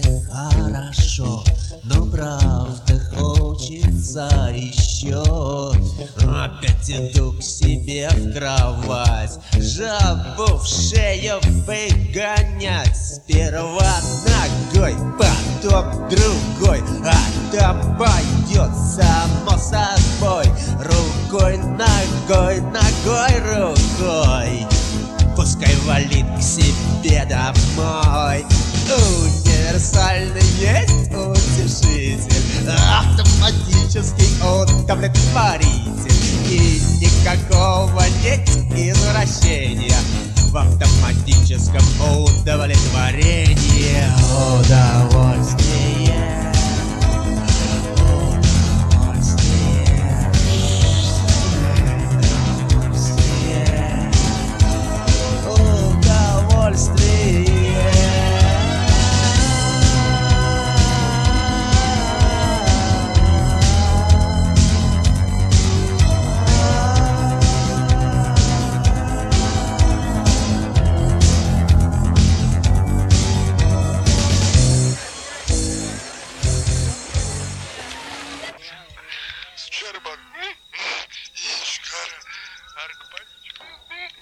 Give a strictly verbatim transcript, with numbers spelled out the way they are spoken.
хорошо, но правда хочется еще. Опять иду к себе в кровать, жабу в шею выгонять. Сперва ногой, потом другой, а там пойдет само собой. Рукой, ногой, ногой, рукой. Пускай валит к себе домой. Универсальный есть утешитель, автоматический удовлетворитель. И никакого нет извращения в автоматическом удовлетворении. Удовольствие. С чарбан. Ишкара. Аркпанчик.